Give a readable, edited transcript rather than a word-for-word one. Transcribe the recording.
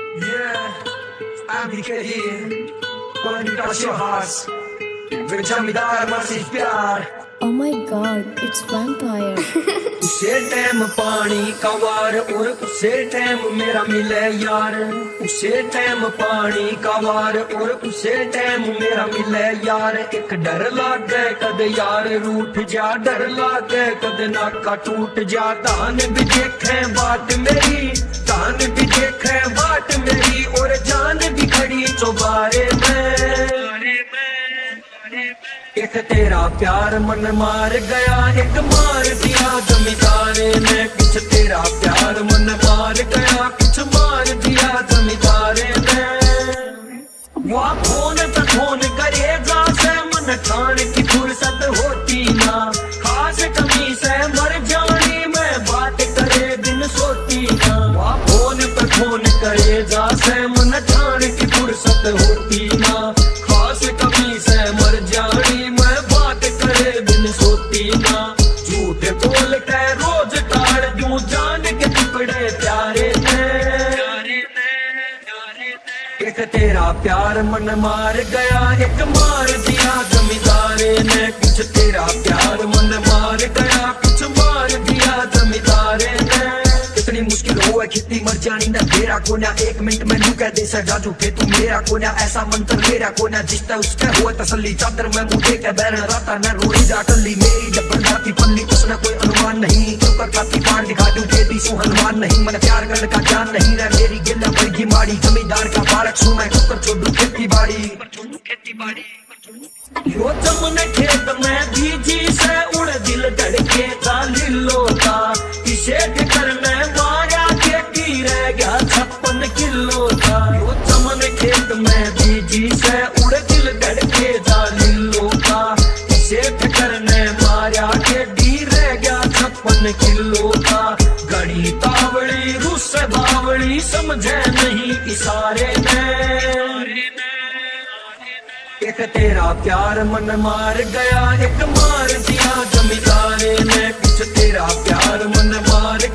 Yeah, abdicati quando incroci your hearts. Vediamo dar मासी प्यार. Oh my god, it's vampire. उसे time पानी का वार और उसे टाइम मेरा मिले यार. उसे टाइम पानी का वार और उसे टाइम मेरा मिले यार. एक डर लागे कद यार रूठ जा, डर लागे कद नाका टूट जा. धान भी देखे बात मेरी, धान भी देखे बात मेरी और जान भी खड़ी चौबारे में. एक तेरा प्यार मन मार गया, एक मार दिया जमींदारे ने. कुछ तेरा प्यार मन मार गया, कुछ मार दिया जमींदारे ने. वह फोन पे फोन करेगा से मन खाने की फुर्सत होती ना. खास कमी से मर जानी मैं बात करे दिन सोती ना. वह फोन पे फोन करेगा से मन खाने की फुर्सत होती ना. खास कमी से मर जानी मैं बात करे दिन सोती ना. झूठ बोल के रोज काट दूं जान के टुकड़े प्यारे थे. एक तेरा प्यार मन मार गया, एक मार दिया जमींदारे ने. कुछ तेरा प्यार मन मार गया, कुछ मार दिया जमींदारे ने. इतनी मुश्किल हो है कितनी मर जानी ना तेरा को ना. एक मिनट में नू कह दे सजा झूठे तू मेरा को ना. ऐसा मंत्र मेरा को ना जिसता उसके हो तसल्ली. चादर में मुझे के बैरन राता न रोई जा टल्ली. मेरी डब्बल जाती पल्ली उसने कोई अनुमान नहीं. चुकर खाती कांड दिखा दूं के दी सू हनुमान नहीं. मन प्यार करने का जान नहीं रह मेरी गिल्ला बड़ी माड़ी. जमींदार का बालक सू मैं चुकर छोड़ू खेती बाड़ी. यो जमुने खेत में बीजी से उड़ दिल धड़के चालीलो का. इसे करने माया के की रह गया 56 किलो का. यो जमुने खेत में बीजी से उड़ दिल धड़के चालीलो का. इसे करने माया के डी रह गया 56 किलो का. घड़ी तावड़ी रुस बावड़ी समझे नहीं इशारे में. एक तेरा प्यार मन मार गया, एक मार दिया जमींदारे ने. कुछ तेरा प्यार मन मार